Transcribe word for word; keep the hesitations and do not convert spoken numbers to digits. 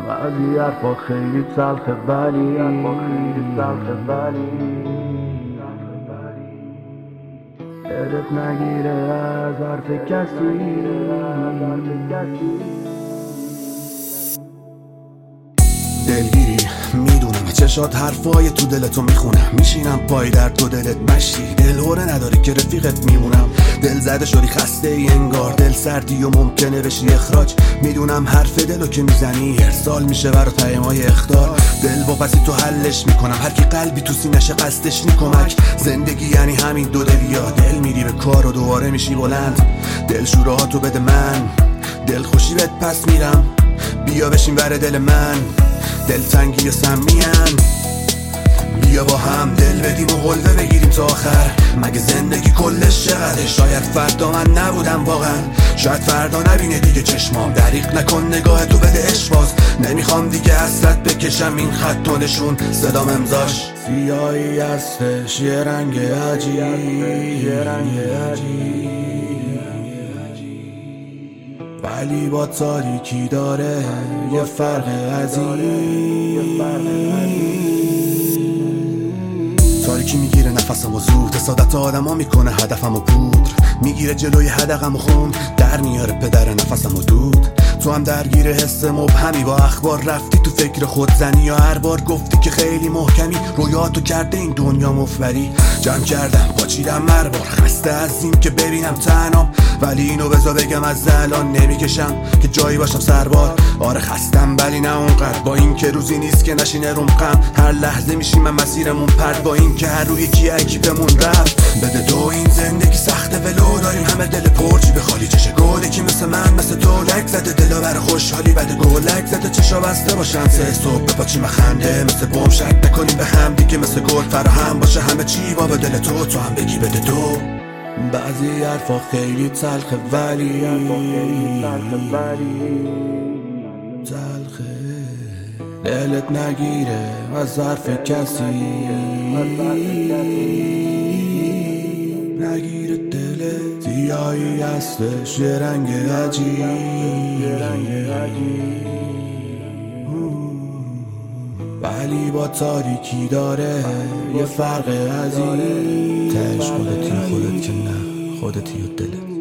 بعضی حرفا خیلی تلخه ولی دلت نگیره از حرف کسی. دلگیری میدونم چشات حرفای تو دلتو میخونم، میشینم پای در تو دلت مشتی، دل هوره نداری که رفیقت میمونم. دل زده شدی خسته ای انگار، دل سردی و ممکنه بشی اخراج. میدونم حرف دلو که میزنی ارسال میشه برا پیامای اخطار. دل واپسی تو حلش میکنم، هر کی قلبی تو سینشه قصدش نی کمک. زندگی یعنی همین دو دلیا، دل میری به کار و دوباره میشی بلند. دل شورهاتو بده من، دل خوشی بهت پس میرم، بیا بشین بر دل من. دلتنگی و سمیان بیا با هم دل بدیم و قلبه بگیریم تا آخر. مگه زندگی کلش چقدره؟ شاید فردا من نبودم واقعا، شاید فردا نبینه دیگه چشمام. دریغ نکن نگاه تو بده اشواز، نمیخوام دیگه حسرت بکشم این خط و نشون صدام امضاش سیاهی هستش یه رنگ عجیب، ولی با تاریکی داره یه فرق عظیم. تاریکی میگیره نفسم و زود، حسادت آدم ها میکنه هدفم و پودر، میگیره جلوی هدقم و خون، در میاره پدر نفسم و دود. تو هم درگیر حس مبهمی، با اخبار رفتی تو فکر خودزنی، یا هر بار گفتی که خیلی محکمی، رویاتو کرده این دنیا مفبری. جمع کردم پاچیدم مربار، خسته از این که ببینم تنام، ولی اینو بذار بگم از الان نمیکشم که جایی باشم سربار. آره خستم ولی نه اونقدر، با این که روزی نیست که نشینه روم غم. هر لحظه میشیم من مسیرمون پرد، با این که هر روی یکی اکیپمون رفت. بده تو این زندگی سخته ولو داریم همه دل پرچی به خالی. چشه گله که مثل من مثل تو لک زده دلا بر خوشحالی، بده گلک زده چشا بسته باشن سه صبح بپاچیم خنده مثل بوم. شک نکنیم به هم دیگه مثل گل فراهم باشه همه چی با به دل تو، تو هم بگی بده تو. بعضی حرفا خیلی تلخه ولی تلخه، دلت نگیره از حرف کسی، نگیره دلت سیاهی هستش یه رنگ عجیب، ولی با تاریکی داره یه فرق عظیم. تهش خودتی خودت که نه، خودتی و دلت.